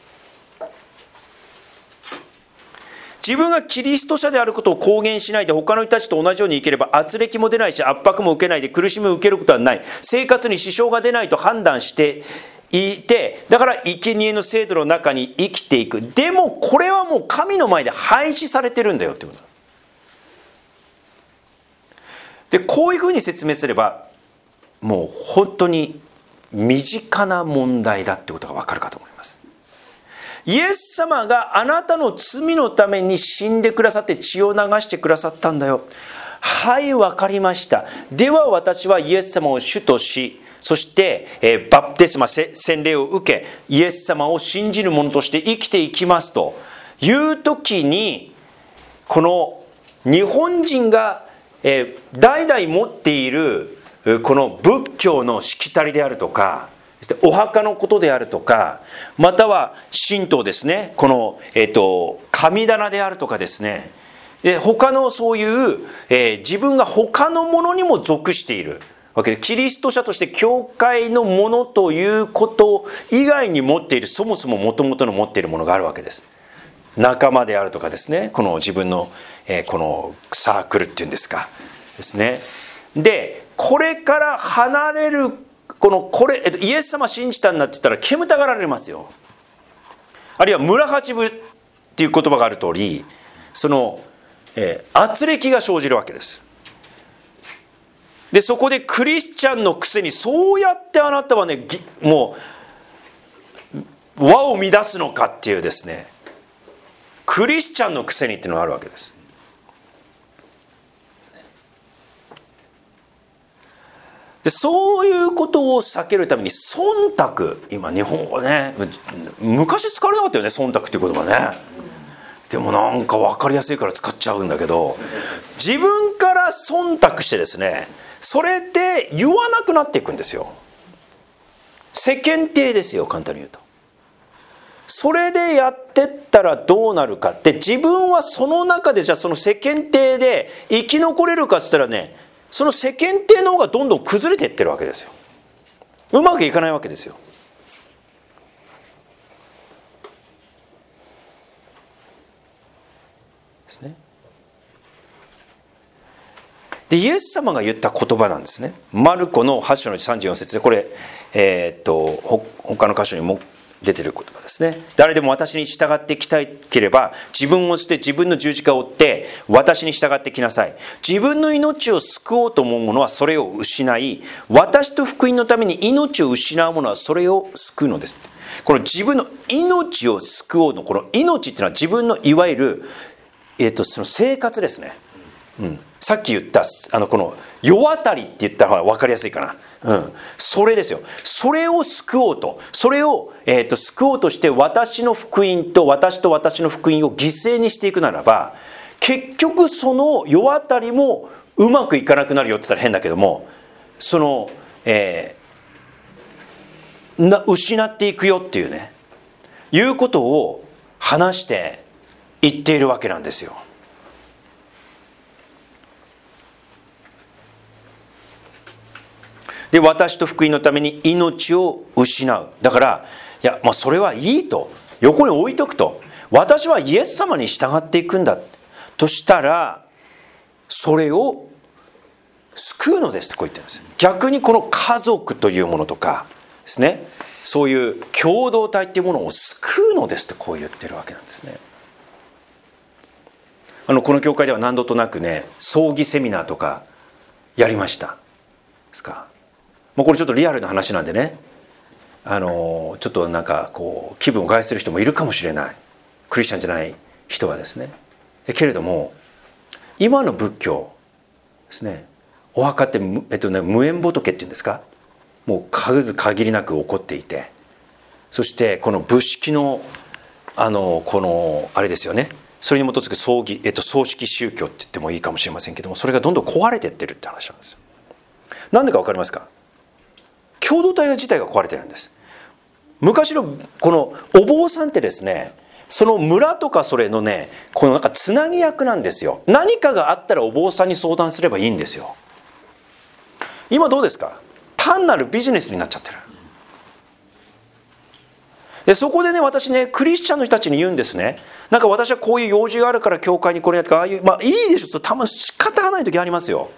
自分がキリスト者であることを公言しないで他の人たちと同じように生きれば、圧力も出ないし圧迫も受けないで苦しみを受けることはない、生活に支障が出ないと判断していて、だから生贄の制度の中に生きていく。でもこれはもう神の前で廃止されてるんだよってことで、こういうふうに説明すればもう本当に身近な問題だってことが分かるかと思います。 イエス様があなたの罪のために死んでくださって血を流してくださったんだよ。はい、わかりました。では私はイエス様を主とし、そして、えー、バプテスマ、洗礼を受け、イエス様を信じる者として生きていきますという時に、この日本人が、えー、代々持っているこの仏教のしきたりであるとか、お墓のことであるとか、または神道ですね、この、えーと、神棚であるとかですね、で他のそういう、えー、自分が他のものにも属しているわけで、キリスト者として教会のものということ以外に持っている、そもそも元々の持っているものがあるわけです。仲間であるとかですね、この自分の、えー、このサークルっていうんですかですね。でこれから離れるこのこれ、えっと、イエス様信じたんだって言ったら煙たがられますよ。あるいは村八分っていう言葉がある通り、その、えー、圧力が生じるわけです。でそこでクリスチャンのくせにそうやってあなたはね、もう和を乱すのかっていうですね、クリスチャンのくせにっていうのがあるわけです。でそういうことを避けるために忖度、今日本語ね、昔使われなかったよね、忖度っていう言葉ね。でもなんか分かりやすいから使っちゃうんだけど、自分から忖度してですね、それで言わなくなっていくんですよ。世間体ですよ、簡単に言うと。それでやってったらどうなるかって、自分はその中でじゃあその世間体で生き残れるかって言ったらね、その世間体の方がどんどん崩れていってるわけですよ。うまくいかないわけですよ。ですね。でイエス様が言った言葉なんですね。マルコのはち章のさんじゅうよん節で、これ、えー、っと他の箇所にも出てる言葉ですね。誰でも私に従ってきたければ、自分を捨て自分の十字架を追って私に従ってきなさい。自分の命を救おうと思う者はそれを失い、私と福音のために命を失う者はそれを救うのです。この自分の命を救おうの、この命っていうのは自分のいわゆる、えー、とその生活ですね。うん、さっき言ったあのこの世渡りって言った方が分かりやすいかな。うん、それですよ。それを救おうと、それを、えー、と救おうとして、私の福音と私と私の福音を犠牲にしていくならば、結局その世渡りもうまくいかなくなるよって言ったら変だけども、その、えー、な失っていくよっていうね、いうことを話して言っているわけなんですよ。で私と福音のために命を失う。だからいや、まあ、それはいいと横に置いとくと、私はイエス様に従っていくんだとしたら、それを救うのですとこう言ってるんです。逆にこの家族というものとかですね、そういう共同体っていうものを救うのですとこう言ってるわけなんですね。あのこの教会では何度となくね、葬儀セミナーとかやりましたですか。もうこれちょっとリアルな話なんでね、あのちょっとなんかこう気分を害する人もいるかもしれない、クリスチャンじゃない人はですね。けれども今の仏教ですね、お墓って、えっとね、無縁仏っていうんですか、もう数限りなく起こっていて、そしてこの仏式のあのこのあれですよね、それに基づく葬儀、えっと、葬式宗教って言ってもいいかもしれませんけども、それがどんどん壊れていってるって話なんですよ。なんでか分かりますか。共同体自体が壊れてるんです。昔のこのお坊さんってですね、その村とかそれのね、このなんかつなぎ役なんですよ。何かがあったらお坊さんに相談すればいいんですよ。今どうですか。単なるビジネスになっちゃってる。でそこでね、私ね、クリスチャンの人たちに言うんですね。なんか私はこういう用事があるから教会にこれやってか、ああいう、まあいいでしょ、たまに仕方がない時ありますよ。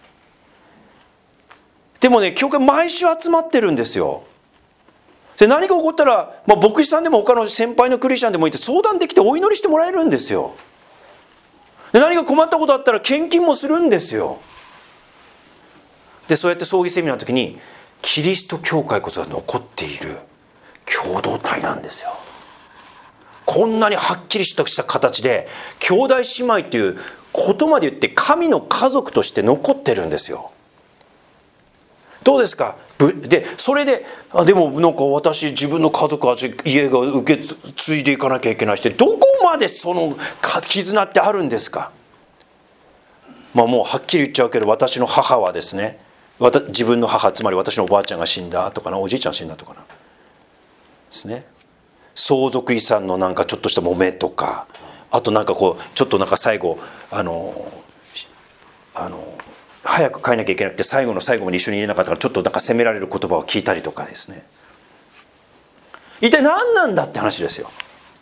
でもね、教会毎週集まってるんですよ。で何か起こったら、まあ、牧師さんでも他の先輩のクリスチャンでもいて相談できてお祈りしてもらえるんですよ。で何か困ったことあったら献金もするんですよ。でそうやって葬儀セミナーの時に、キリスト教会こそが残っている共同体なんですよ。 こんなにはっきりした形で兄弟姉妹ということまで言って神の家族として残ってるんですよ。どうですか。でそれであでもなんか私自分の家族は家が受け継いでいかなきゃいけないしてどこまでその絆ってあるんですか。まあもうはっきり言っちゃうけど私の母はですね自分の母つまり私のおばあちゃんが死んだとかなおじいちゃんが死んだとかなですね。相続遺産のなんかちょっとした揉めとかあとなんかこうちょっとなんか最後あのあの早く帰んなきゃいけなくて最後の最後まで一緒にいれなかったからちょっとなんか責められる言葉を聞いたりとかですね。一体何なんだって話ですよ。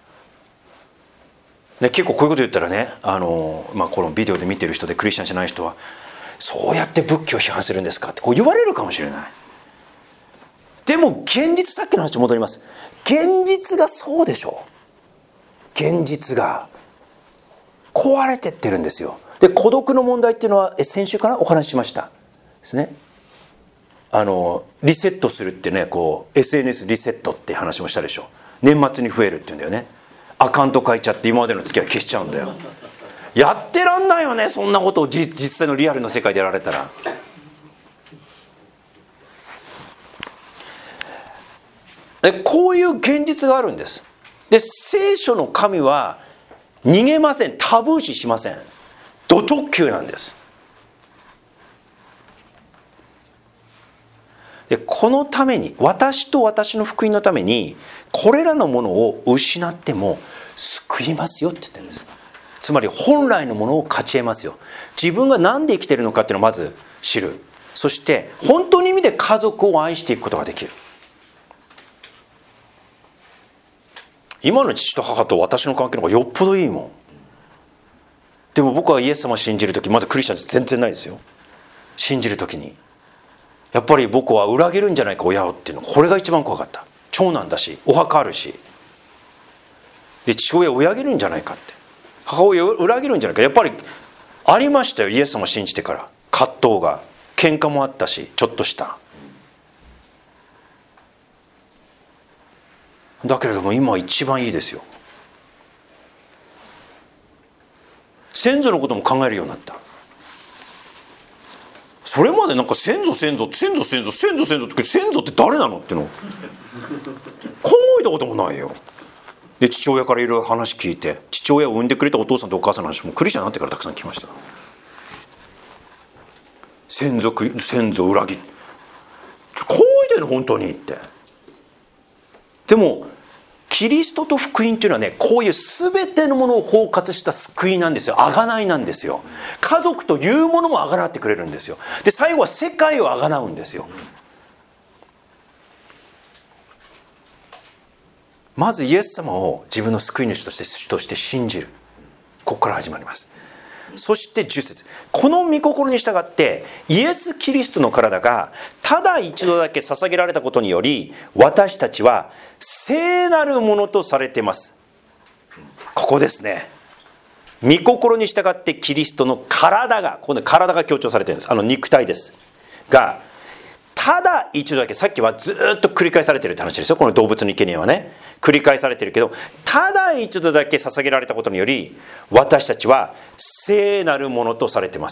ね、結構こういうこと言ったらねあの、まあ、このビデオで見てる人でクリスチャンじゃない人はそうやって仏教を批判するんですかってこう言われるかもしれない。でも現実さっきの話に戻ります。現実がそうでしょう。現実が壊れてってるんですよ。で孤独の問題っていうのは先週からお話ししましたですね。あのリセットするってねこう エスエヌエス リセットって話もしたでしょ。年末に増えるっていうんだよね。アカウント変えちゃって今までの付き合い消しちゃうんだよ。やってらんないよねそんなことを実際のリアルの世界でやられたら。でこういう現実があるんです。で聖書の神は逃げません。タブー視しません。ド直球なんです。でこのために私と私の福音のためにこれらのものを失っても救いますよって言ってるんです。つまり本来のものを勝ち得ますよ。自分が何で生きているのかっていうのをまず知る。そして本当の意味で家族を愛していくことができる。今の父と母と私の関係の方がよっぽどいいもん。でも僕はイエス様を信じるときまだクリスチャン全然ないですよ。信じるときにやっぱり僕は裏切るんじゃないか親をっていうのこれが一番怖かった。長男だしお墓あるしで父親を裏切るんじゃないかって母親を裏切るんじゃないかやっぱりありましたよ。イエス様を信じてから葛藤が喧嘩もあったしちょっとしただけれども今は一番いいですよ。先祖のことも考えるようになった。それまでなんか先祖先祖先祖先祖先祖先祖って先祖って誰なのっての考えたこともないよ。で父親からいろいろ話聞いて父親を産んでくれたお父さんとお母さんの話もクリスチャンになってからたくさん聞きました。先祖先祖裏切り考えてるの本当にって。でもキリストと福音というのはねこういう全てのものを包括した救いなんですよ。贖いなんですよ。家族というものも贖ってくれるんですよ。で最後は世界を贖うんですよ。まずイエス様を自分の救い主としてとして信じる。ここから始まります。そしてじゅっ節この御心に従ってイエス・キリストの体がただ一度だけ捧げられたことにより私たちは聖なるものとされています。ここですね。御心に従ってキリストの体がここで体が強調されているんです。あの肉体ですがただ一度だけさっきはずっと繰り返されているって話ですよ。この動物の生贄はね繰り返されているけどただ一度だけ捧げられたことにより私たちは聖なるものとされています。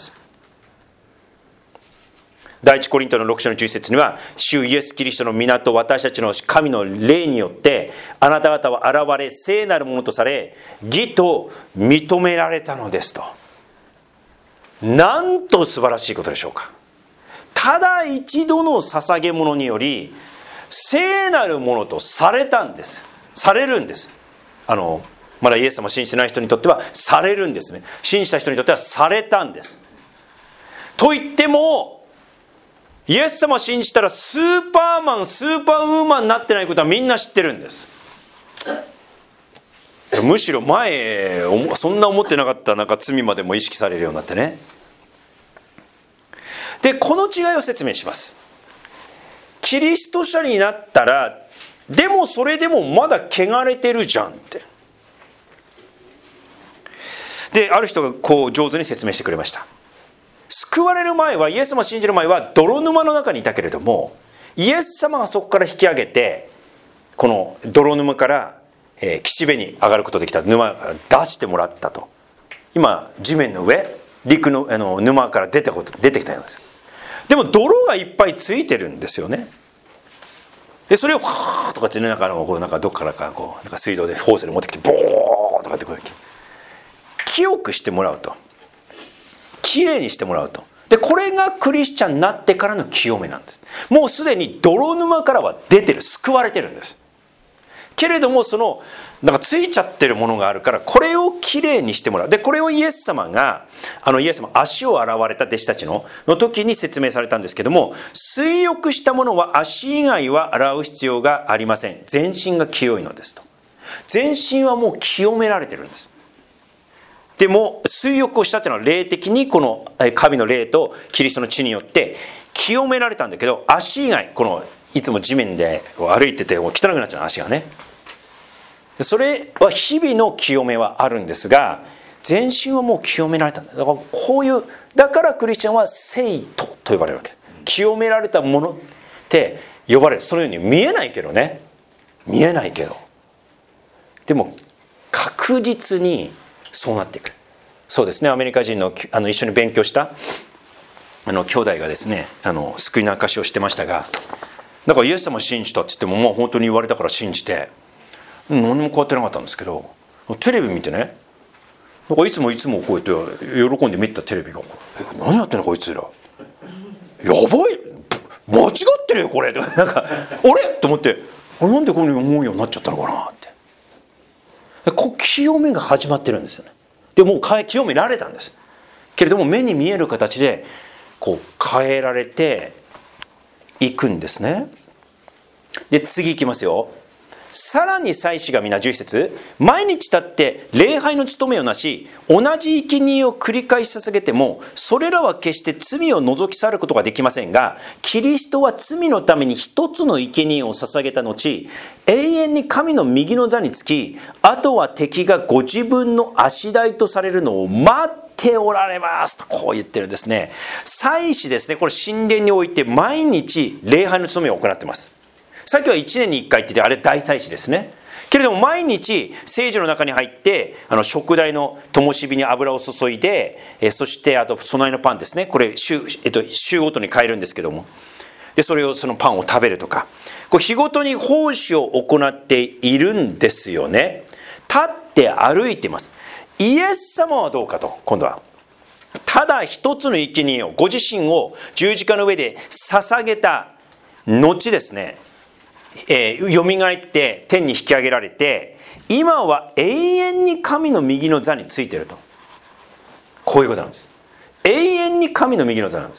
第一コリントのろく章のじゅういち節には主イエスキリストの皆と私たちの神の霊によってあなた方は現れ聖なるものとされ義と認められたのですと。なんと素晴らしいことでしょうか。ただ一度の捧げ物により聖なるものとされたんです。されるんです。あのまだイエス様を信じてない人にとってはされるんですね。信じた人にとってはされたんです。と言ってもイエス様を信じたらスーパーマンスーパーウーマンになってないことはみんな知ってるんです。むしろ前そんな思ってなかったなんか罪までも意識されるようになってね。でこの違いを説明します。キリスト者になったらでもそれでもまだ汚れてるじゃんって。である人がこう上手に説明してくれました。救われる前はイエス様を信じる前は泥沼の中にいたけれどもイエス様がそこから引き上げてこの泥沼からえー、岸辺に上がることができた。沼から出してもらったと。今地面の上、陸の、あの沼から出てこと出てきたんですよ。でも泥がいっぱいついてるんですよね。でそれをはーとかってね、なんかこうなんかどっからかこうなんか水道でホースで持ってきてボーとかってこう清くしてもらうと、きれいにしてもらうと。でこれがクリスチャンになってからの清めなんです。もうすでに泥沼からは出てる、救われてるんです。けれどもそのなんかついちゃってるものがあるから、これをきれいにしてもらう。でこれをイエス様があのイエス様足を洗われた弟子たちのの時に説明されたんですけども、水浴したものは足以外は洗う必要がありません。全身が清いのですと。全身はもう清められてるんです。でも水浴をしたっていうのは霊的にこの神の霊とキリストの血によって清められたんだけど、足以外、このいつも地面で歩いてて汚くなっちゃう足がね、それは日々の清めはあるんですが、全身はもう清められたんだ。だからこういう、だからクリスチャンは聖徒と呼ばれるわけ。清められたものって呼ばれる。そのように見えないけどね、見えないけどでも確実にそうなっていく。そうですね、アメリカ人 の, あの一緒に勉強したあの兄弟がですね、あの救いの証しをしてましたが、だからイエス様を信じたって言っても、もう本当に言われたから信じて何も変わってなかったんですけど、テレビ見てね、なんかいつもいつもこうやって喜んで見てたテレビが、何やってんのこいつら、やばい、間違ってるよこれとか、なんかあれと思って、なんでこういうふうに思うようになっちゃったのかなって、こう清めが始まってるんですよね。でもう清められたんです。けれども目に見える形でこう変えられていくんですね。で次いきますよ。さらに祭司が皆、じゅういち節、毎日立って礼拝の務めをなし、同じ生贄を繰り返し捧げても、それらは決して罪を除き去ることができませんが、キリストは罪のために一つの生贄を捧げた後、永遠に神の右の座につき、あとは敵がご自分の足台とされるのを待っておられますと、こう言ってるんですね。祭司ですね、これ神殿において毎日礼拝の務めを行っています。さっきはいちねんにいっかいって言って、あれ大祭司ですね。けれども毎日聖所の中に入って、あの食台の灯火に油を注いで、えそしてあと備えのパンですね、これ 週,、えっと、週ごとに変えるんですけども、でそれをそのパンを食べるとか、これ日ごとに奉仕を行っているんですよね。立って歩いています。イエス様はどうかと、今度はただ一つの生贄を、ご自身を十字架の上で捧げた後ですね、えー、よみがえって天に引き上げられて、今は永遠に神の右の座についていると、こういうことなんです。永遠に神の右の座なんです。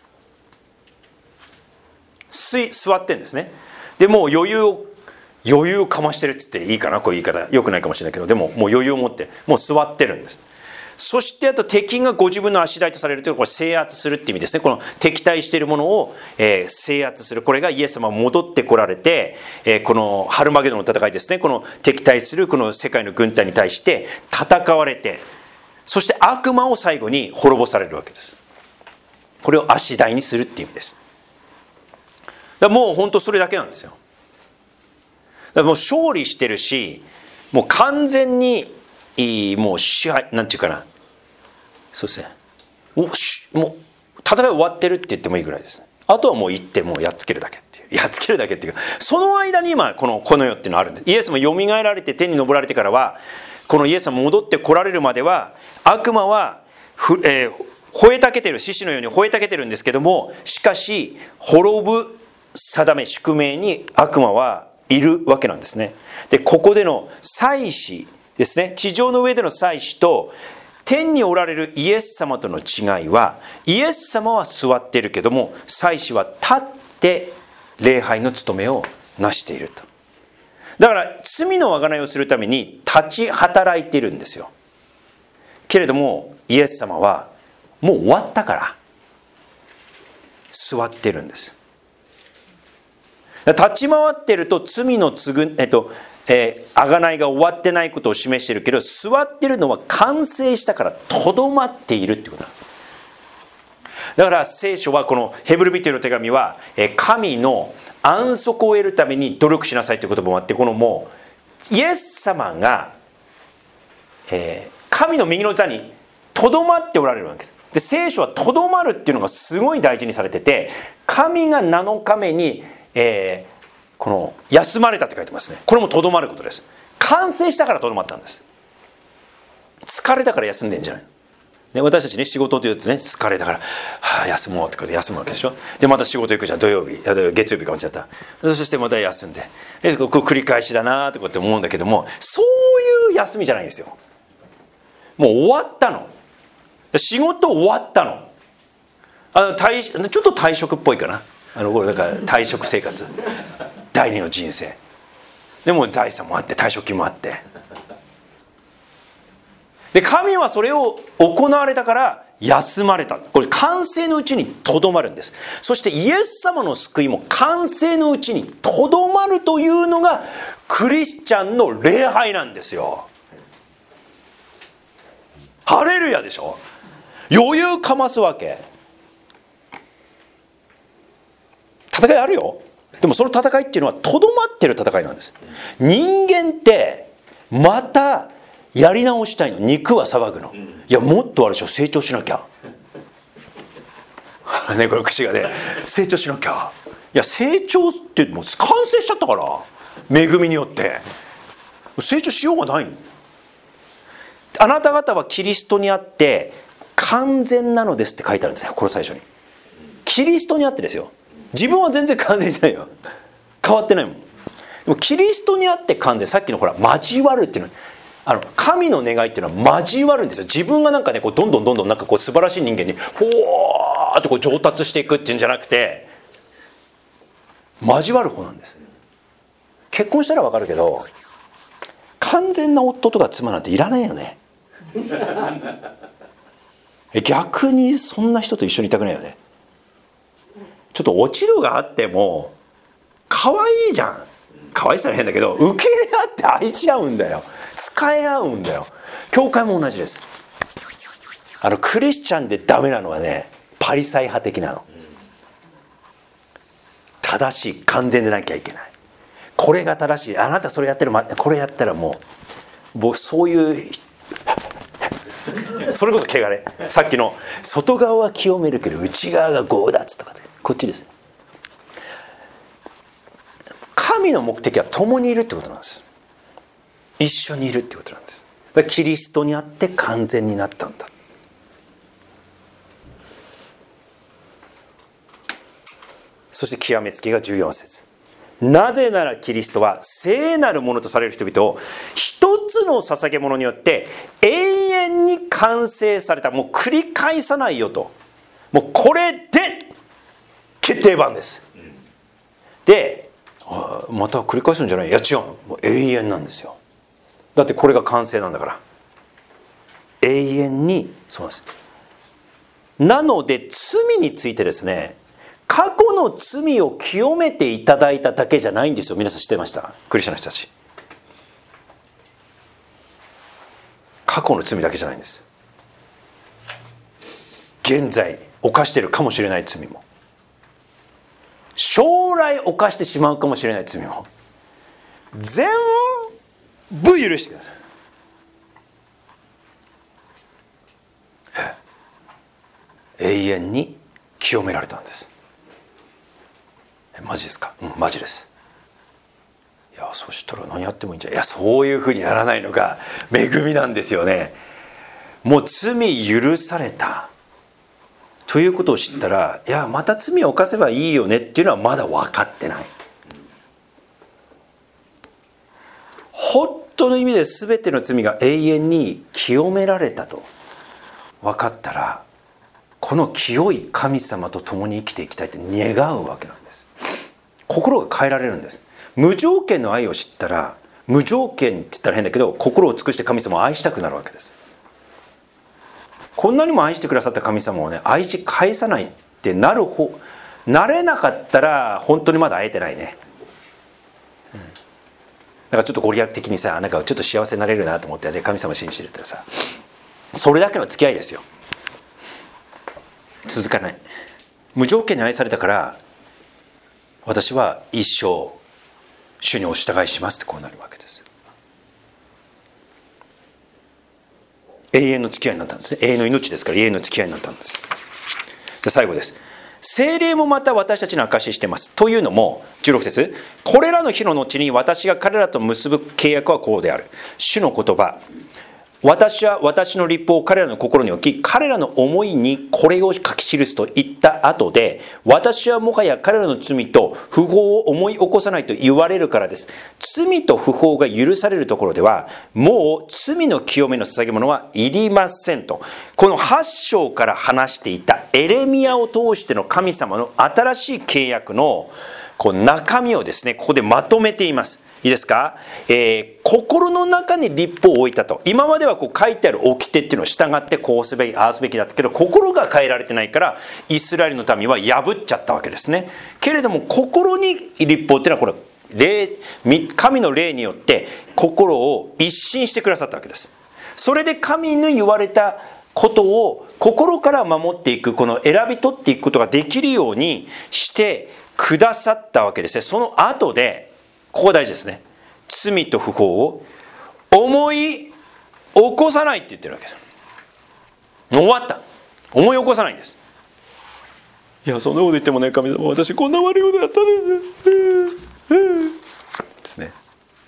座ってんですね。でもう余裕を余裕をかましてるって言っていいかな、こういう言い方よくないかもしれないけど、でももう余裕を持ってもう座ってるんです。そしてあと敵がご自分の足台とされるというのは、これ制圧するって意味ですね。この敵対しているものを、えー、制圧する。これがイエス様が戻ってこられて、えー、このハルマゲドンの戦いですね、この敵対するこの世界の軍隊に対して戦われて、そして悪魔を最後に滅ぼされるわけです。これを足台にするっていう意味です。だからもう本当それだけなんですよ。だからもう勝利してるし、もう完全にもう支配、なんていうかな、そうですね、もう、もう戦い終わってるって言ってもいいぐらいですね。あとはもう行ってもうやっつけるだけっていう、やっつけるだけっていうか、その間に今このこの世っていうのはあるんです。イエスもよみがえられて天に昇られてからは、このイエス様戻ってこられるまでは悪魔はふ、えー、吠えたけてる、獅子のように吠えたけてるんですけども、しかし滅ぶ定め宿命に悪魔はいるわけなんですね。でここでの祭司ですね、地上の上での祭司と天におられるイエス様との違いは、イエス様は座っているけども、祭司は立って礼拝の務めをなしていると。だから罪の贖いをするために立ち働いているんですよ。けれどもイエス様はもう終わったから座ってるんです。立ち回っていると罪のつぐ、えっとえー、贖いが終わってないことを示しているけど、座ってるのは完成したからとどまっているっていうことなんです。だから聖書はこのヘブル人への手紙は、えー、神の安息を得るために努力しなさいという言葉もあって、このもうイエス様が、えー、神の右の座にとどまっておられるわけです。で、聖書はとどまるっていうのがすごい大事にされてて、神がなのかめに、えー、この休まれたって書いてますね。これもとどまることです。完成したからとどまったんです。疲れたから休んでんじゃないの。で、私たちね、仕事というとね、疲れたから、はあ、休もうってことで休むわけでしょ。で、また仕事行くじゃん、土曜日、月曜日か間違った。そしてまた休んで、でここ繰り返しだなとかって思うんだけども、そういう休みじゃないんですよ。もう終わったの。仕事終わったの。あの退ちょっと退職っぽいかな。あのこれだから退職生活、第二の人生。でも財産もあって退職金もあって。で、神はそれを行われたから休まれた。これ完成のうちにとどまるんです。そしてイエス様の救いも完成のうちにとどまるというのがクリスチャンの礼拝なんですよ。ハレルヤでしょ。余裕かますわけ。戦いあるよ。でもその戦いっていうのはとどまってる戦いなんです。人間ってまたやり直したいの。肉は騒ぐの。いや、もっとあるでしょ、成長しなきゃね、これ口がね、成長しなきゃ。いや、成長ってもう完成しちゃったから、恵みによって成長しようがない。あなた方はキリストにあって完全なのですって書いてあるんですよ。これ最初にキリストにあってですよ。自分は全然完全じゃないよ。変わってないもん。でもキリストにあって完全。さっきのほら交わるっていうのは、あの神の願いっていうのは交わるんですよ。自分がなんかね、こうどんどんどんどんなんかこう素晴らしい人間にほーっとこう上達していくっていうんじゃなくて、交わる方なんです。結婚したら分かるけど、完全な夫とか妻なんていらないよね。逆にそんな人と一緒にいたくないよね。ちょっと落ち度があっても可愛いじゃん。可愛さは変だけど、受け入れ合って愛し合うんだよ。使い合うんだよ。教会も同じです。あのクリスチャンでダメなのはね、パリサイ派的なの。正しい、完全でなきゃいけない。これが正しい。あなたそれやってる、これやったらもう僕そういうそれこそ汚れ。さっきの外側は清めるけど内側が強奪とか、こっちです。神の目的は共にいるってことなんです。一緒にいるってことなんです。キリストにあって完全になったんだ。そして極めつきがじゅうよん節。なぜならキリストは聖なるものとされる人々を一つの捧げ物によって永遠に完成された。もう繰り返さないよと。もうこれで決定版です。で、また繰り返すんじゃない？いや違う。もう永遠なんですよ。だってこれが完成なんだから。永遠にそうなんです。なので罪についてですね、過去の罪を清めていただいただけじゃないんですよ。皆さん知ってました？クリスチャンの人たち。過去の罪だけじゃないんです。現在犯しているかもしれない罪も、将来犯してしまうかもしれない罪も、全部許してください。永遠に清められたんです。マジですか？うん、マジです。いや、そしたら何やってもいいんじゃない？いや、そういうふうにならないのが恵みなんですよね。もう罪許されたということを知ったら、いやまた罪を犯せばいいよねっていうのはまだ分かってない。本当の意味で全ての罪が永遠に清められたと分かったら、この清い神様と共に生きていきたいって願うわけなんです。心が変えられるんです。無条件の愛を知ったら、無条件って言ったら変だけど、心を尽くして神様を愛したくなるわけです。こんなにも愛してくださった神様をね、愛し返さないってなる方、なれなかったら本当にまだ会えてないね。うん、だからちょっとご利益的にさ、なんかちょっと幸せになれるなと思って神様を信じてるってさ、それだけの付き合いですよ。続かない。無条件に愛されたから私は一生主にお従いしますってこうなるわけです。 永遠の付き合いになったんですね。永遠の命ですから永遠の付き合いになったんです。で最後です。聖霊もまた私たちの証ししています。というのもじゅうろく節、これらの日の後に私が彼らと結ぶ契約はこうである。主の言葉、私は私の律法を彼らの心に置き、彼らの思いにこれを書き記すと言った後で、私はもはや彼らの罪と不法を思い起こさないと言われるからです。罪と不法が許されるところでは、もう罪の清めの捧げ物はいりませんと。このはち章から話していたエレミヤを通しての神様の新しい契約のこう中身をですね、ここでまとめています。いいですか、えー、心の中に律法を置いたと。今まではこう書いてある掟っていうのを従ってこうすべきああすべきだったけど、心が変えられてないからイスラエルの民は破っちゃったわけですね。けれども心に律法っていうのはこれ霊、神の霊によって心を一新してくださったわけです。それで神に言われたことを心から守っていく、この選び取っていくことができるようにしてくださったわけですね。その後でここ大事ですね。罪と不法を思い起こさないって言ってるわけです。終わった。思い起こさないんです。いやそんなこと言ってもね、神様私こんな悪いことやったんですですね。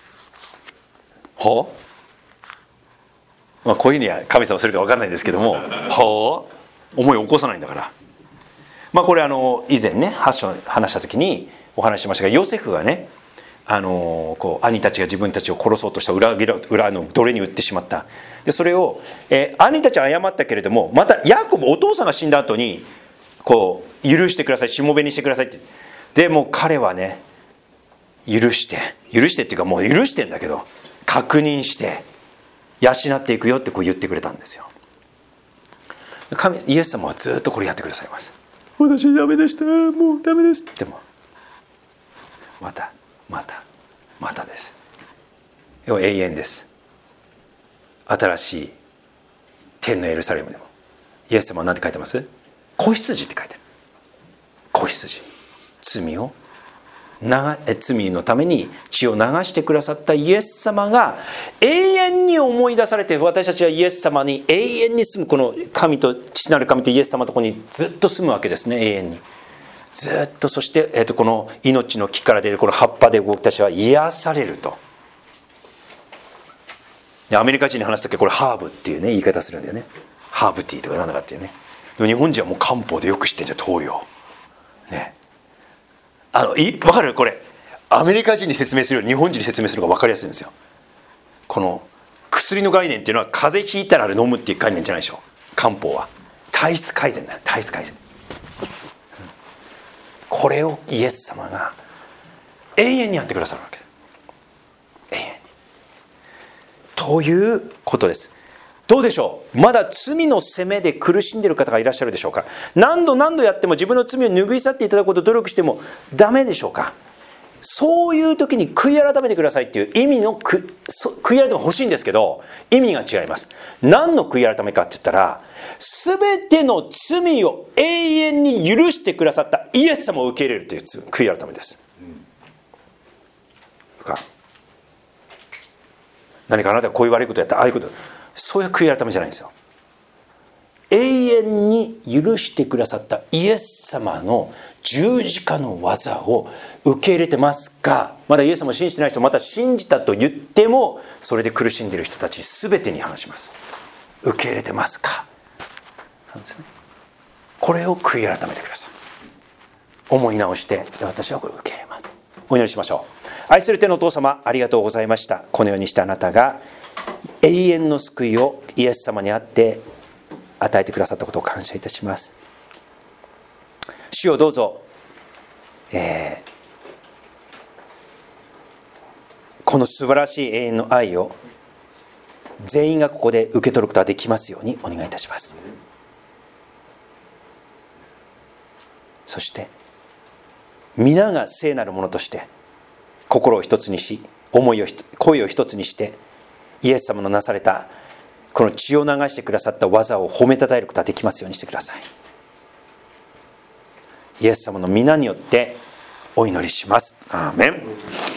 はあ、まあこういうふうには神様するか分かんないんですけども、はあ、思い起こさないんだから。まあこれあの以前ねはち章話した時にお話ししましたが、ヨセフがね、あのこう兄たちが自分たちを殺そうとした裏裏の奴隷に売ってしまった。でそれを、えー、兄たちは謝ったけれども、またヤコブお父さんが死んだ後にこう許してください、しもべにしてくださいって。でもう彼はね許して許してっていうかもう許してんだけど確認して養っていくよってこう言ってくれたんですよ。神イエス様はずっとこれやってくださいます。私ダメでした、もうダメですって言ってもまたまたまたです。永遠です。新しい天のエルサレムでもイエス様は何て書いてます？子羊って書いてある。子羊、罪を罪のために血を流してくださったイエス様が永遠に思い出されて、私たちはイエス様に永遠に住む、この神と父なる神とイエス様のところにずっと住むわけですね。永遠にずっと。そして、えー、とこの命の木から出るこの葉っぱで僕たちは癒されると。アメリカ人に話すときはこれハーブっていうね言い方するんだよね。ハーブティーとかなんだかっていうね。でも日本人はもう漢方でよく知ってんじゃん、東洋ね。あのい分かる？これアメリカ人に説明するより日本人に説明するのが分かりやすいんですよ。この薬の概念っていうのは風邪ひいたらあれ飲むっていう概念じゃないでしょ。漢方は体質改善だよ、体質改善。これをイエス様が永遠にやってくださるわけ。永遠にということです。どうでしょう、まだ罪の責めで苦しんでいる方がいらっしゃるでしょうか。何度何度やっても自分の罪を拭い去っていただくことを努力してもダメでしょうか。そういう時に悔い改めてくださいっていう意味の悔い改め欲しいんですけど、意味が違います。何の悔い改めかって言ったら、全ての罪を永遠に許してくださったイエス様を受け入れるという悔い改めです。うん、か何かあなたがこういう悪いことやったらああいうこと、そういう悔い改めじゃないんですよ。永遠に許してくださったイエス様の十字架の技を受け入れてますか。まだイエス様を信じてない人、また信じたと言ってもそれで苦しんでいる人たち全てに話します。受け入れてますかなんですね。これを悔い改めてください。思い直して私はこれを受け入れます。お祈りしましょう。愛する天のお父様、ありがとうございました。このようにしてあなたが永遠の救いをイエス様にあって与えてくださったことを感謝いたします。主をどうぞ、えー、この素晴らしい永遠の愛を全員がここで受け取ることができますようにお願いいたします。そして皆が聖なるものとして心を一つにし、思いを声を一つにしてイエス様のなされたこの血を流してくださった技を褒めたたえることができますようにしてください。イエス様の皆によってお祈りします。アーメン。